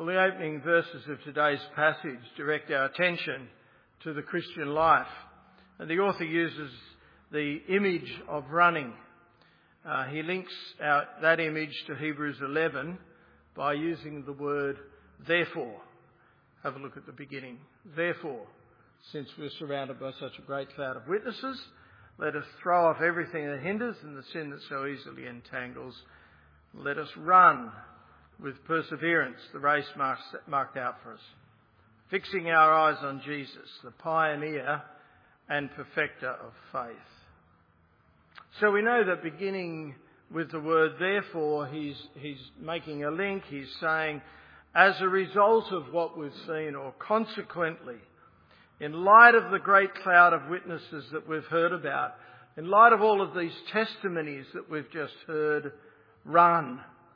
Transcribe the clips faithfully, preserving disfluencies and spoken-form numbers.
Well, the opening verses of today's passage direct our attention to the Christian life. And the author uses the image of running. Uh, he links out that image to Hebrews eleven by using the word therefore. Have a look at the beginning. Therefore, since we're surrounded by such a great cloud of witnesses, let us throw off everything that hinders and the sin that so easily entangles. Let us run with perseverance the race marked out for us, fixing our eyes on Jesus, the pioneer and perfecter of faith. So we know that beginning with the word therefore, he's, he's making a link. He's saying, as a result of what we've seen, or consequently, in light of the great cloud of witnesses that we've heard about, in light of all of these testimonies that we've just heard, run.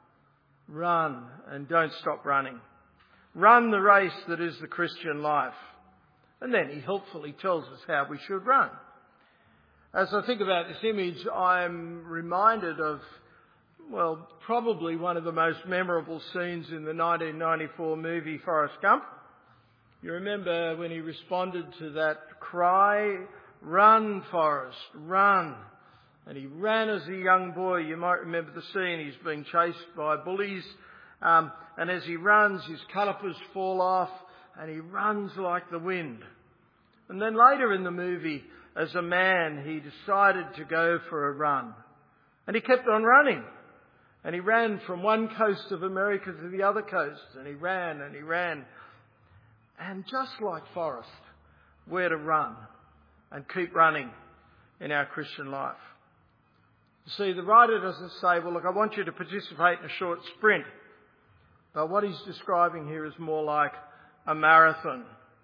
Run and don't stop running. Run the race that is the Christian life. And then he helpfully tells us how we should run. As I think about this image, I'm reminded of, well, probably one of the most memorable scenes in the nineteen ninety-four movie Forrest Gump. You remember when he responded to that cry, "Run, Forrest, run." And he ran as a young boy. You might remember the scene. He's being chased by bullies. Um, and as he runs, his calipers fall off and he runs like the wind. And then later in the movie, as a man, he decided to go for a run. And he kept on running. And he ran from one coast of America to the other coast. And he ran and he ran. And just like Forrest, we're to run and keep running in our Christian life. You see, the writer doesn't say, well, look, I want you to participate in a short sprint. But what he's describing here is more like a marathon.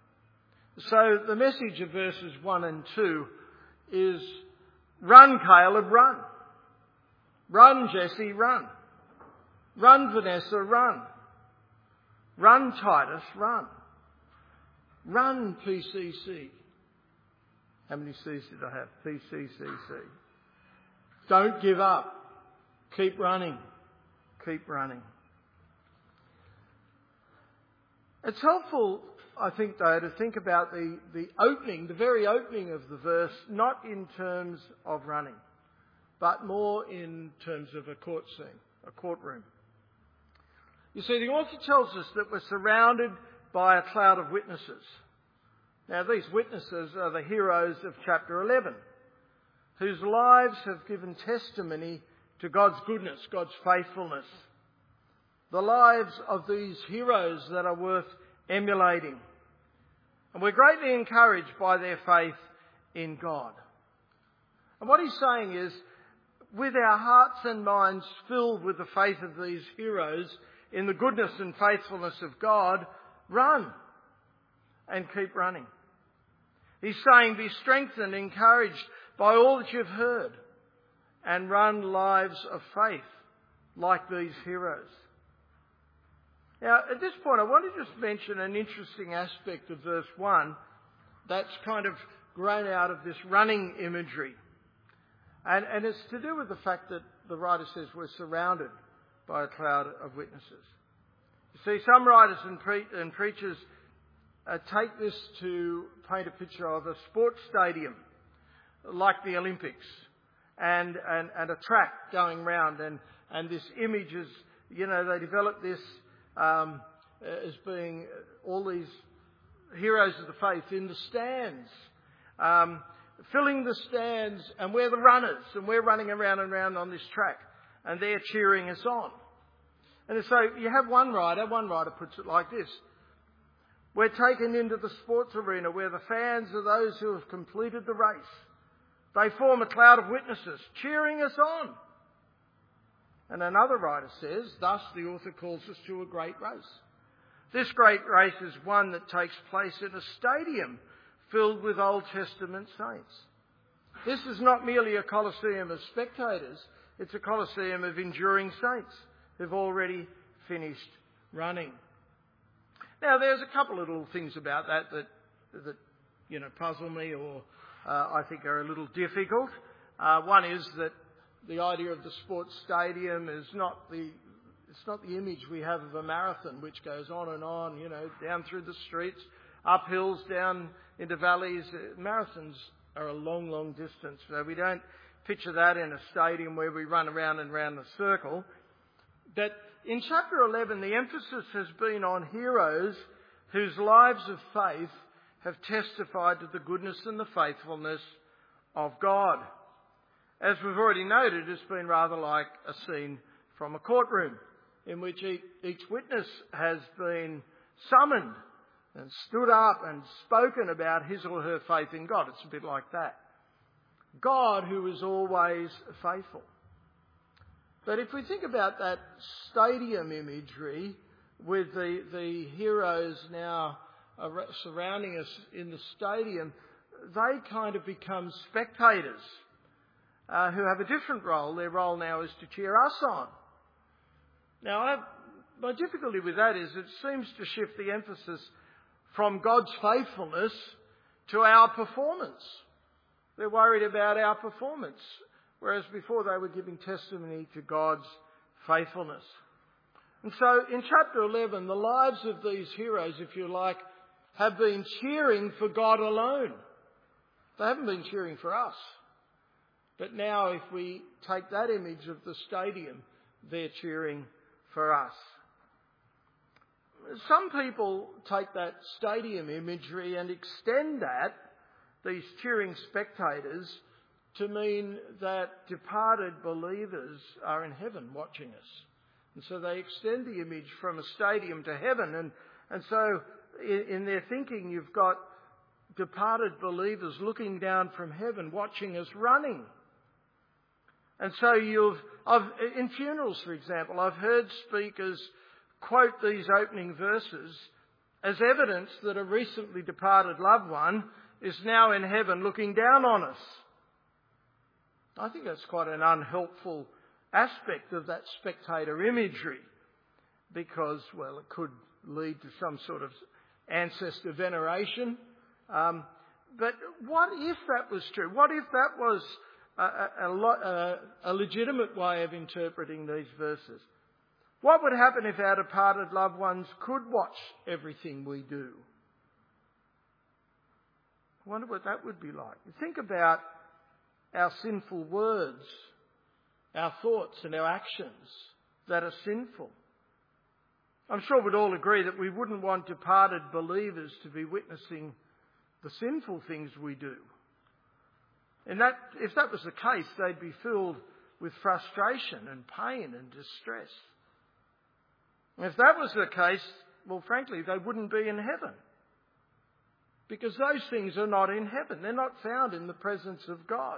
So the message of verses one and two is, run, Caleb, run. Run, Jesse, run. Run, Vanessa, run. Run, Titus, run. Run, P C C. How many C's did I have? P C C C. Don't give up. Keep running. Keep running. It's helpful, I think, though, to think about the, the opening, the very opening of the verse, not in terms of running, but more in terms of a court scene, a courtroom. You see, the author tells us that we're surrounded by a cloud of witnesses. Now, these witnesses are the heroes of chapter eleven, whose lives have given testimony to God's goodness, God's faithfulness. The lives of these heroes that are worth emulating. And we're greatly encouraged by their faith in God. And what he's saying is, with our hearts and minds filled with the faith of these heroes in the goodness and faithfulness of God, run and keep running. He's saying, be strengthened, encouraged by all that you've heard, and run lives of faith like these heroes. Now, at this point, I want to just mention an interesting aspect of verse one that's kind of grown out of this running imagery. And, and it's to do with the fact that the writer says we're surrounded by a cloud of witnesses. You see, some writers and, pre- and preachers uh, take this to paint a picture of a sports stadium, like the Olympics, and, and, and a track going round. And, and this image is, you know, they develop this um, as being all these heroes of the faith in the stands, um, filling the stands, and we're the runners, and we're running around and around on this track, and they're cheering us on. And so you have one writer, one writer puts it like this: we're taken into the sports arena where the fans are those who have completed the race. They form a cloud of witnesses, cheering us on. And another writer says, thus the author calls us to a great race. This great race is one that takes place in a stadium filled with Old Testament saints. This is not merely a coliseum of spectators, it's a coliseum of enduring saints who've already finished running. Now, there's a couple of little things about that that, that you know, puzzle me or uh, I think are a little difficult. Uh, one is that the idea of the sports stadium is not the It's not the image we have of a marathon which goes on and on, you know, down through the streets, up hills, down into valleys. Marathons are a long, long distance. So we don't picture that in a stadium where we run around and round the circle. But in chapter eleven, the emphasis has been on heroes whose lives of faith have testified to the goodness and the faithfulness of God. As we've already noted, it's been rather like a scene from a courtroom in which each witness has been summoned and stood up and spoken about his or her faith in God. It's a bit like that. God who is always faithful. But if we think about that stadium imagery with the, the heroes now surrounding us in the stadium, they kind of become spectators uh, who have a different role. Their role now is to cheer us on. Now, I, my difficulty with that is it seems to shift the emphasis from God's faithfulness to our performance. They're worried about our performance, whereas before they were giving testimony to God's faithfulness. And so in chapter eleven, the lives of these heroes, if you like, have been cheering for God alone. They haven't been cheering for us. But now if we take that image of the stadium, they're cheering for us. Some people take that stadium imagery and extend that, these cheering spectators, to mean that departed believers are in heaven watching us. And so they extend the image from a stadium to heaven. And, and so in, in their thinking, you've got departed believers looking down from heaven, watching us running. And so you've, I've, in funerals, for example, I've heard speakers quote these opening verses as evidence that a recently departed loved one is now in heaven looking down on us. I think that's quite an unhelpful aspect of that spectator imagery because, well, it could lead to some sort of ancestor veneration. Um, but what if that was true? What if that was a, a, a, a legitimate way of interpreting these verses? What would happen if our departed loved ones could watch everything we do? I wonder what that would be like. Think about our sinful words, our thoughts and our actions that are sinful. I'm sure we'd all agree that we wouldn't want departed believers to be witnessing the sinful things we do. And that, if that was the case, they'd be filled with frustration and pain and distress. And if that was the case, well, frankly, they wouldn't be in heaven. Because those things are not in heaven. They're not found in the presence of God.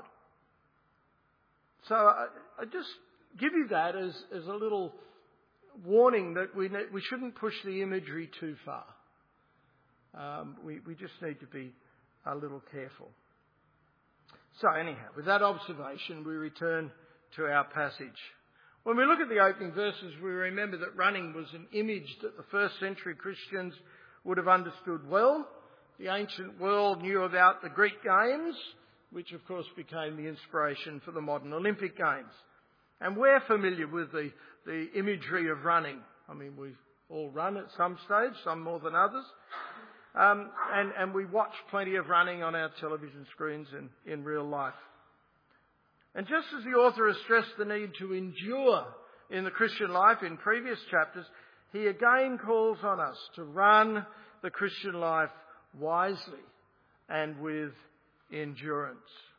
So I, I just give you that as, as a little warning that we ne- we shouldn't push the imagery too far. Um, we, we just need to be a little careful. So anyhow, with that observation, we return to our passage. When we look at the opening verses, we remember that running was an image that the first century Christians would have understood well. The ancient world knew about the Greek Games, which of course became the inspiration for the modern Olympic Games. And we're familiar with the, the imagery of running. I mean, we all run at some stage, some more than others. Um, and, and we watch plenty of running on our television screens and in real life. And just as the author has stressed the need to endure in the Christian life in previous chapters, he again calls on us to run the Christian life wisely and with endurance.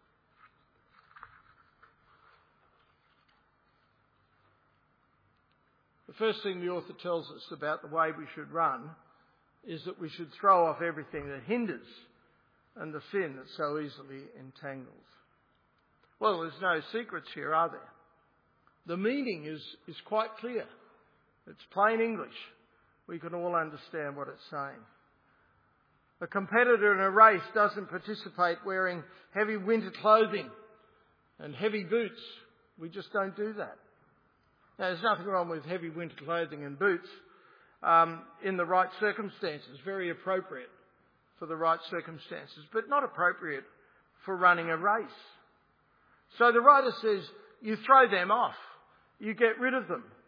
The first thing the author tells us about the way we should run is that we should throw off everything that hinders and the sin that so easily entangles. Well, there's no secrets here, are there? The meaning is, is quite clear. It's plain English. We can all understand what it's saying. A competitor in a race doesn't participate wearing heavy winter clothing and heavy boots. We just don't do that. Now, there's nothing wrong with heavy winter clothing and boots um, in the right circumstances. Very appropriate for the right circumstances, but not appropriate for running a race. So the writer says, you throw them off. You get rid of them.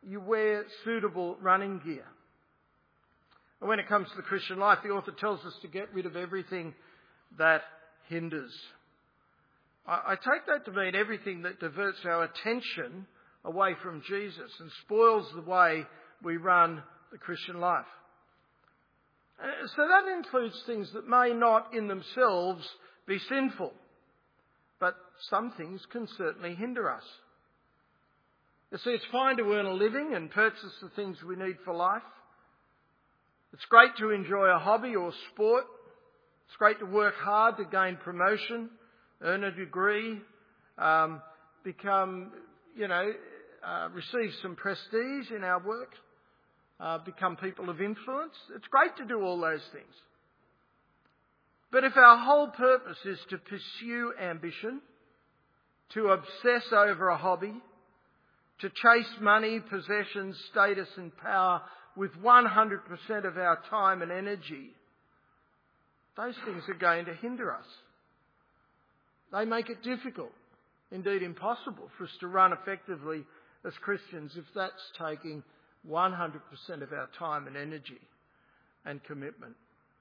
you wear suitable running gear. And when it comes to the Christian life, the author tells us to get rid of everything that hinders. I, I take that to mean everything that diverts our attention away from Jesus and spoils the way we run the Christian life. Uh, so that includes things that may not in themselves be sinful, but some things can certainly hinder us. You see, it's fine to earn a living and purchase the things we need for life. It's great to enjoy a hobby or sport. It's great to work hard to gain promotion, earn a degree, um, become, you know, uh, receive some prestige in our work, uh, become people of influence. It's great to do all those things. But if our whole purpose is to pursue ambition, to obsess over a hobby, to chase money, possessions, status and power with one hundred percent of our time and energy, those things are going to hinder us. They make it difficult, indeed impossible, for us to run effectively as Christians if that's taking one hundred percent of our time and energy and commitment.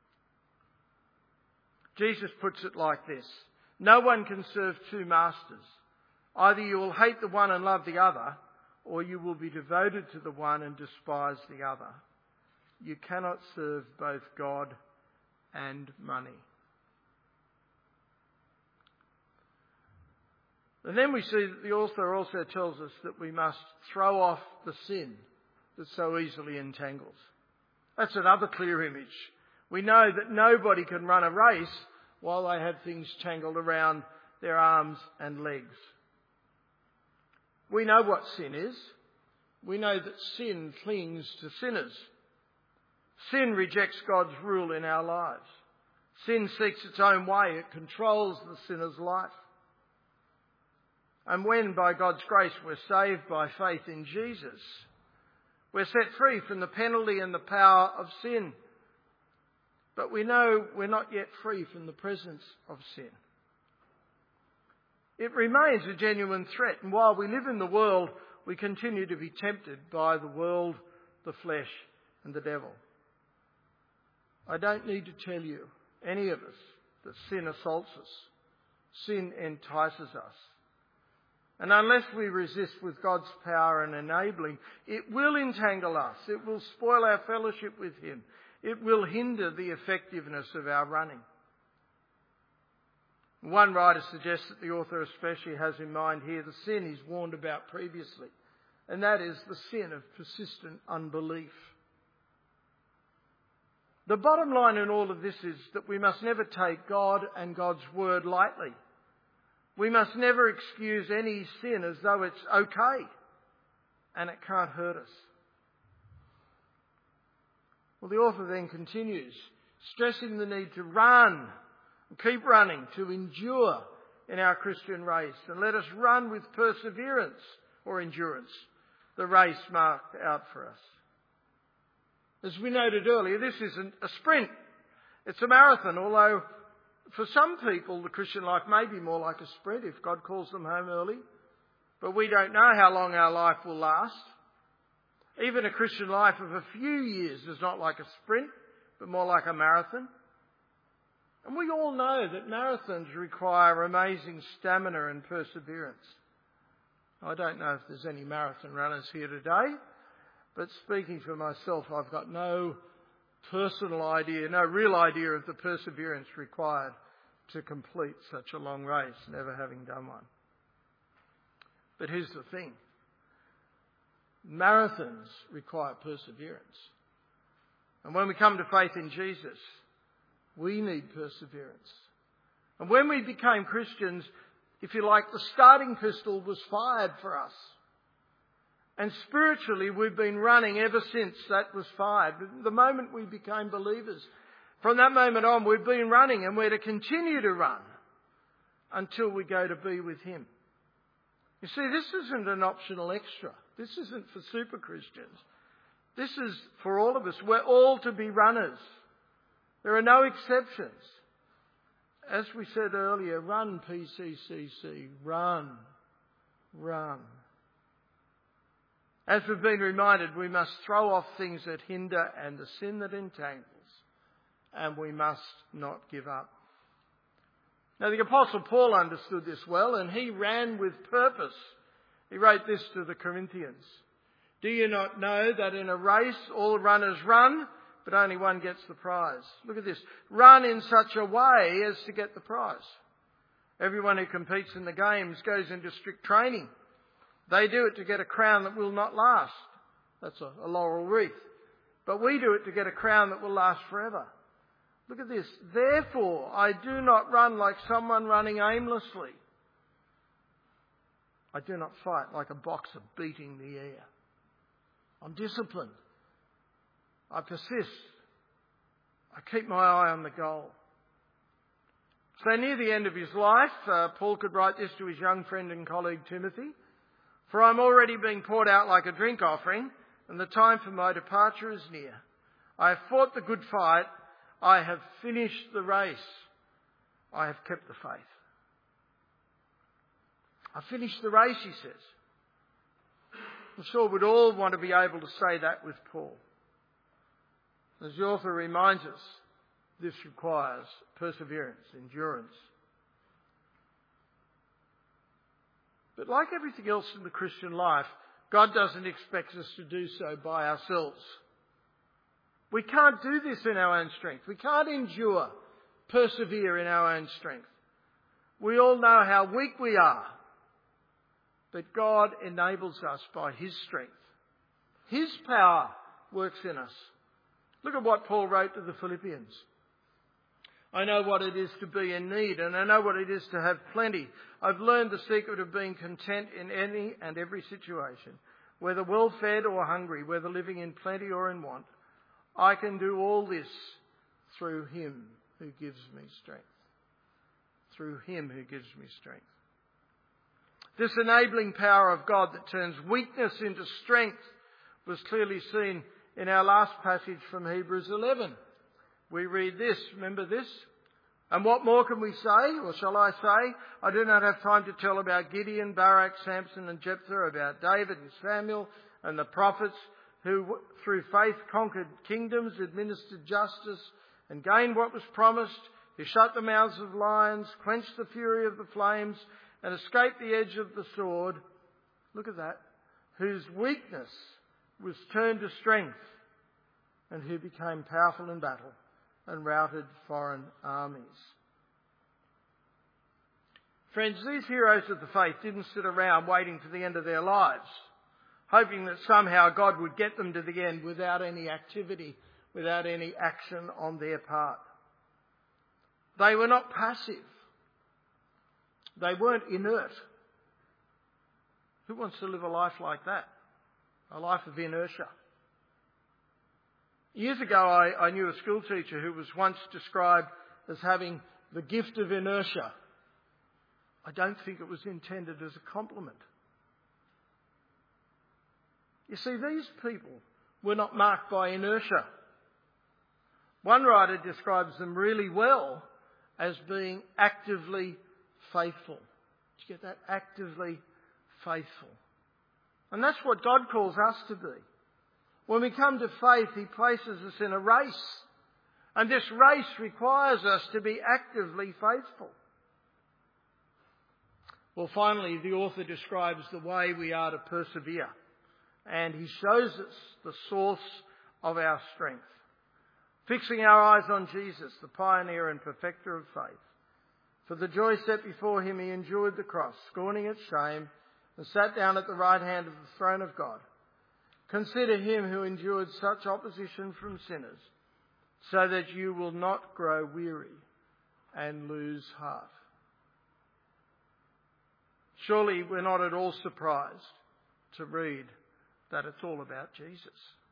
Jesus puts it like this: no one can serve two masters. Either you will hate the one and love the other, or you will be devoted to the one and despise the other. You cannot serve both God and money. And then we see that the author also tells us that we must throw off the sin that so easily entangles. That's another clear image. We know that nobody can run a race while they have things tangled around their arms and legs. We know what sin is. We know that sin clings to sinners. Sin rejects God's rule in our lives. Sin seeks its own way. It controls the sinner's life. And when, by God's grace, we're saved by faith in Jesus, we're set free from the penalty and the power of sin. But we know we're not yet free from the presence of sin. It remains a genuine threat, and while we live in the world, we continue to be tempted by the world, the flesh, and the devil. I don't need to tell you, any of us, that sin assaults us. Sin entices us. And unless we resist with God's power and enabling, it will entangle us. It will spoil our fellowship with Him. It will hinder the effectiveness of our running. One writer suggests that the author especially has in mind here the sin he's warned about previously, and that is the sin of persistent unbelief. The bottom line in all of this is that we must never take God and God's word lightly. We must never excuse any sin as though it's okay and it can't hurt us. Well, the author then continues, stressing the need to run, keep running, to endure in our Christian race, and let us run with perseverance or endurance the race marked out for us. As we noted earlier, this isn't a sprint. It's a marathon, although for some people the Christian life may be more like a sprint if God calls them home early. But we don't know how long our life will last. Even a Christian life of a few years is not like a sprint, but more like a marathon. And we all know that marathons require amazing stamina and perseverance. I don't know if there's any marathon runners here today, but speaking for myself, I've got no personal idea, no real idea of the perseverance required to complete such a long race, never having done one. But here's the thing. Marathons require perseverance. And when we come to faith in Jesus, we need perseverance. And when we became Christians, if you like, the starting pistol was fired for us. And spiritually, we've been running ever since that was fired. The moment we became believers, from that moment on, we've been running, and we're to continue to run until we go to be with Him. You see, this isn't an optional extra. This isn't for super Christians. This is for all of us. We're all to be runners. There are no exceptions. As we said earlier, run, P C C C. Run. Run. As we've been reminded, we must throw off things that hinder and the sin that entangles, and we must not give up. Now, the Apostle Paul understood this well, and he ran with purpose. He wrote this to the Corinthians. Do you not know that in a race all runners run, but only one gets the prize? Look at this. Run in such a way as to get the prize. Everyone who competes in the games goes into strict training. They do it to get a crown that will not last. That's a, a laurel wreath. But we do it to get a crown that will last forever. Look at this. Therefore, I do not run like someone running aimlessly. I do not fight like a boxer beating the air. I'm disciplined. I persist. I keep my eye on the goal. So near the end of his life, uh, Paul could write this to his young friend and colleague Timothy. For I'm already being poured out like a drink offering, and the time for my departure is near. I have fought the good fight. I have finished the race. I have kept the faith. I finished the race, he says. I'm sure we'd all want to be able to say that with Paul. As the author reminds us, this requires perseverance, endurance. But like everything else in the Christian life, God doesn't expect us to do so by ourselves. We can't do this in our own strength. We can't endure, persevere in our own strength. We all know how weak we are. But God enables us by His strength. His power works in us. Look at what Paul wrote to the Philippians. I know what it is to be in need, and I know what it is to have plenty. I've learned the secret of being content in any and every situation, whether well-fed or hungry, whether living in plenty or in want. I can do all this through Him who gives me strength. Through Him who gives me strength. This enabling power of God that turns weakness into strength was clearly seen in our last passage from Hebrews eleven. We read this, remember this? And what more can we say, or shall I say? I do not have time to tell about Gideon, Barak, Samson and Jephthah, about David and Samuel and the prophets who through faith conquered kingdoms, administered justice and gained what was promised, who shut the mouths of lions, quenched the fury of the flames and escaped the edge of the sword. Look at that. Whose weakness was turned to strength and who became powerful in battle and routed foreign armies. Friends, these heroes of the faith didn't sit around waiting for the end of their lives, hoping that somehow God would get them to the end without any activity, without any action on their part. They were not passive. They weren't inert. Who wants to live a life like that? A life of inertia. Years ago, I, I knew a school teacher who was once described as having the gift of inertia. I don't think it was intended as a compliment. You see, these people were not marked by inertia. One writer describes them really well as being actively faithful. Did you get that? Actively faithful. And that's what God calls us to be. When we come to faith, He places us in a race. And this race requires us to be actively faithful. Well, finally, the author describes the way we are to persevere. And he shows us the source of our strength. Fixing our eyes on Jesus, the pioneer and perfecter of faith. For the joy set before Him, He endured the cross, scorning its shame, and sat down at the right hand of the throne of God. Consider Him who endured such opposition from sinners, so that you will not grow weary and lose heart. Surely we're not at all surprised to read that it's all about Jesus.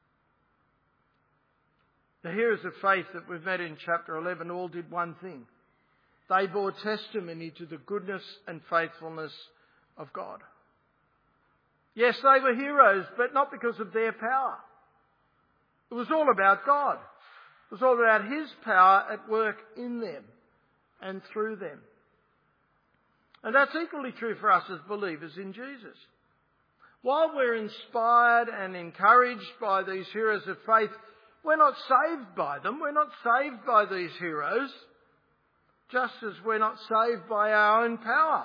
The heroes of faith that we've met in chapter eleven all did one thing. They bore testimony to the goodness and faithfulness of God. Yes, they were heroes, but not because of their power. It was all about God. It was all about His power at work in them and through them. And that's equally true for us as believers in Jesus. while we're inspired and encouraged by these heroes of faith, we're not saved by them. We're not saved by these heroes, just as we're not saved by our own power.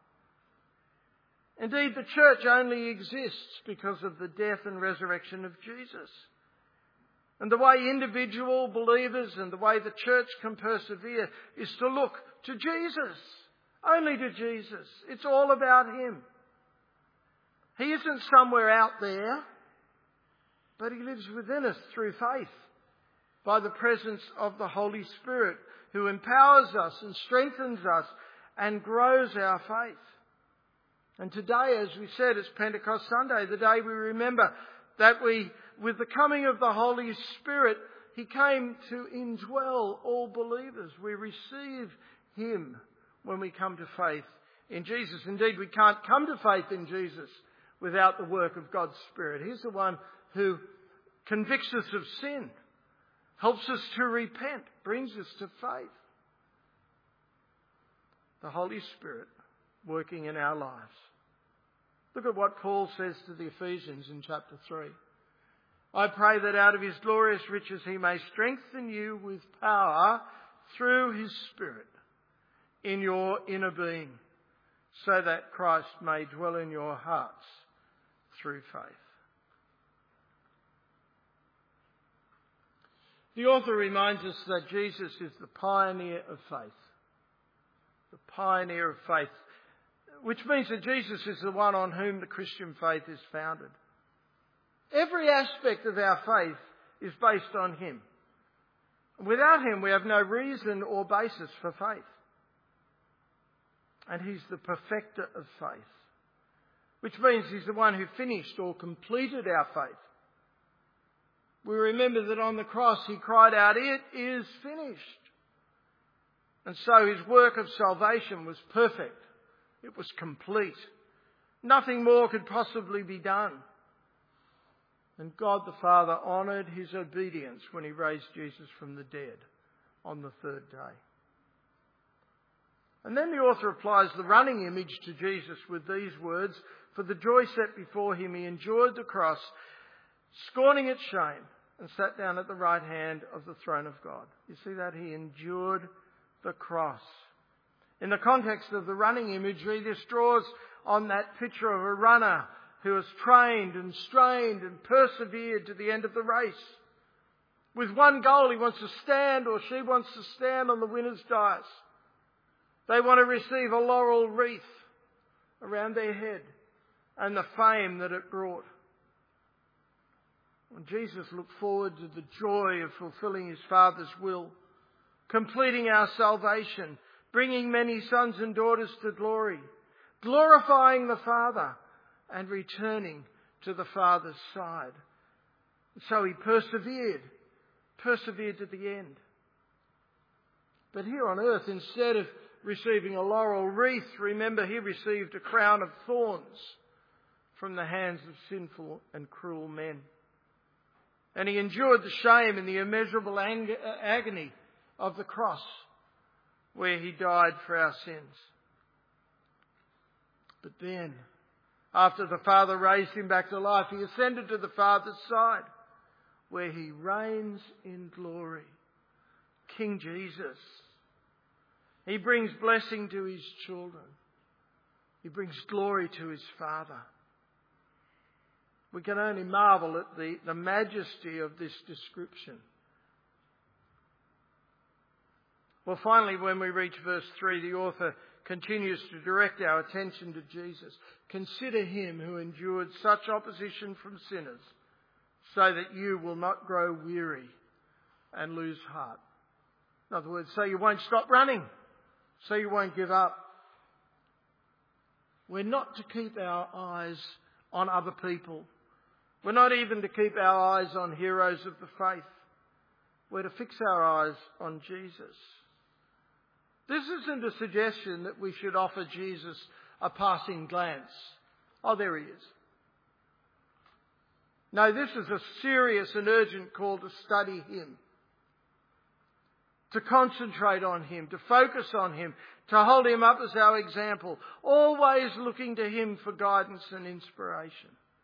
Indeed, the church only exists because of the death and resurrection of Jesus. And the way individual believers and the way the church can persevere is to look to Jesus. Only to Jesus. It's all about Him. He isn't somewhere out there, but He lives within us through faith, by the presence of the Holy Spirit, who empowers us and strengthens us and grows our faith. And today, as we said, it's Pentecost Sunday, the day we remember that we, with the coming of the Holy Spirit, He came to indwell all believers. We receive Him when we come to faith in Jesus. Indeed, we can't come to faith in Jesus without the work of God's Spirit. He's the one who convicts us of sin, helps us to repent, brings us to faith. The Holy Spirit working in our lives. Look at what Paul says to the Ephesians in chapter three. I pray that out of His glorious riches He may strengthen you with power through His Spirit in your inner being, so that Christ may dwell in your hearts through faith. The author reminds us that Jesus is the pioneer of faith. The pioneer of faith. Which means that Jesus is the one on whom the Christian faith is founded. Every aspect of our faith is based on Him. Without Him, we have no reason or basis for faith. And He's the perfecter of faith. Which means He's the one who finished or completed our faith. We remember that on the cross He cried out, "It is finished." And so His work of salvation was perfect. It was complete. Nothing more could possibly be done. And God the Father honoured His obedience when He raised Jesus from the dead on the third day. And then the author applies the running image to Jesus with these words, "For the joy set before Him, He endured the cross, scorning its shame, and sat down at the right hand of the throne of God." You see that? He endured the cross. In the context of the running imagery, this draws on that picture of a runner who has trained and strained and persevered to the end of the race. With one goal, he wants to stand, or she wants to stand on the winner's dais. They want to receive a laurel wreath around their head and the fame that it brought. When Jesus looked forward to the joy of fulfilling His Father's will, completing our salvation, bringing many sons and daughters to glory, glorifying the Father, and returning to the Father's side. So He persevered, persevered to the end. But here on earth, instead of receiving a laurel wreath, remember He received a crown of thorns from the hands of sinful and cruel men. And He endured the shame and the immeasurable ang- agony of the cross, where He died for our sins. But then, after the Father raised Him back to life, He ascended to the Father's side, where He reigns in glory. King Jesus. He brings blessing to His children. He brings glory to His Father. We can only marvel at the, the majesty of this description. Well, finally, when we reach verse three, the author continues to direct our attention to Jesus. Consider Him who endured such opposition from sinners, so that you will not grow weary and lose heart. In other words, so you won't stop running, so you won't give up. We're not to keep our eyes on other people. We're not even to keep our eyes on heroes of the faith. We're to fix our eyes on Jesus. This isn't a suggestion that we should offer Jesus a passing glance. Oh, there He is. No, this is a serious and urgent call to study Him, to concentrate on Him, to focus on Him, to hold Him up as our example, always looking to Him for guidance and inspiration.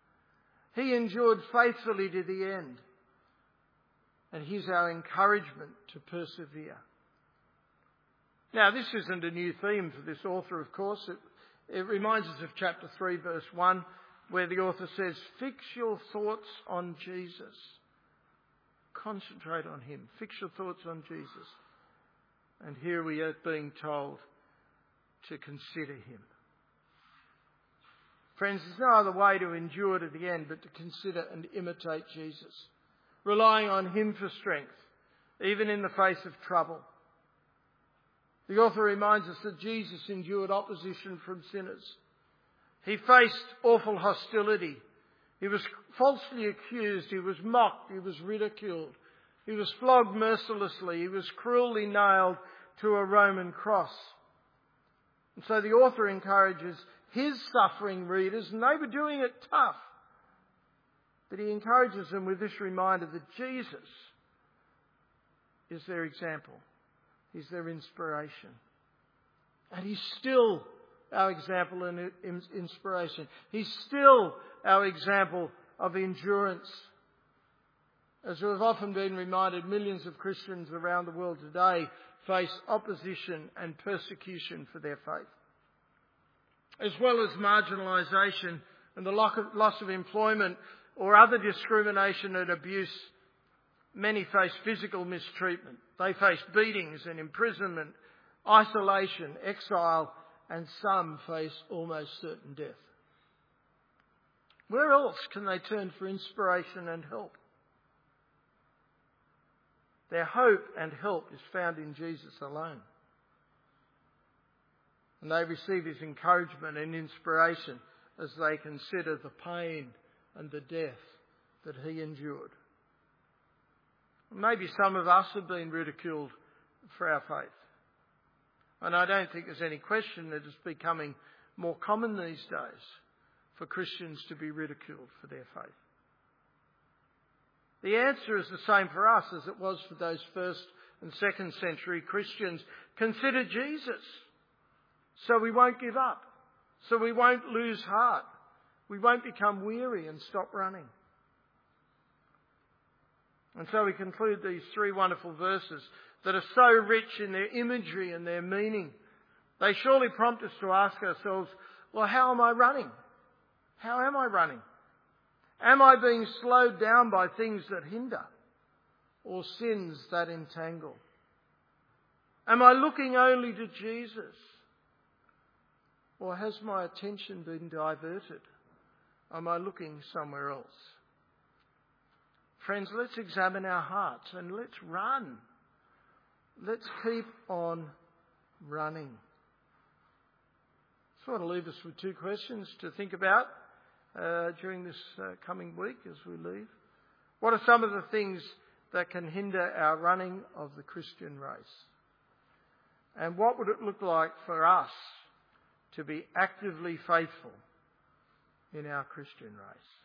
He endured faithfully to the end. And he's our encouragement to persevere. Now, this isn't a new theme for this author, of course. It, it reminds us of chapter three, verse one, where the author says, fix your thoughts on Jesus. Concentrate on him. Fix your thoughts on Jesus. And here we are being told to consider him. Friends, there's no other way to endure to the end but to consider and imitate Jesus, relying on him for strength, even in the face of trouble. The author reminds us that Jesus endured opposition from sinners. He faced awful hostility. He was falsely accused. He was mocked. He was ridiculed. He was flogged mercilessly. He was cruelly nailed to a Roman cross. And so the author encourages his suffering readers, and they were doing it tough. But he encourages them with this reminder that Jesus is their example. He's their inspiration. And he's still our example and inspiration. He's still our example of endurance. As we've often been reminded, millions of Christians around the world today face opposition and persecution for their faith, as well as marginalisation and the loss of employment or other discrimination and abuse. Many face physical mistreatment. They face beatings and imprisonment, isolation, exile, and some face almost certain death. Where else can they turn for inspiration and help? Their hope and help is found in Jesus alone. And they receive his encouragement and inspiration as they consider the pain and the death that he endured. Maybe some of us have been ridiculed for our faith. And I don't think there's any question that it's becoming more common these days for Christians to be ridiculed for their faith. The answer is the same for us as it was for those first and second century Christians. Consider Jesus, so we won't give up, so we won't lose heart, we won't become weary and stop running. And so we conclude these three wonderful verses that are so rich in their imagery and their meaning. They surely prompt us to ask ourselves, well, how am I running? How am I running? Am I being slowed down by things that hinder or sins that entangle? Am I looking only to Jesus? Or has my attention been diverted? Am I looking somewhere else? Friends, let's examine our hearts and let's run. Let's keep on running. So I want to leave us with two questions to think about uh, during this uh, coming week as we leave. What are some of the things that can hinder our running of the Christian race? And what would it look like for us to be actively faithful in our Christian race?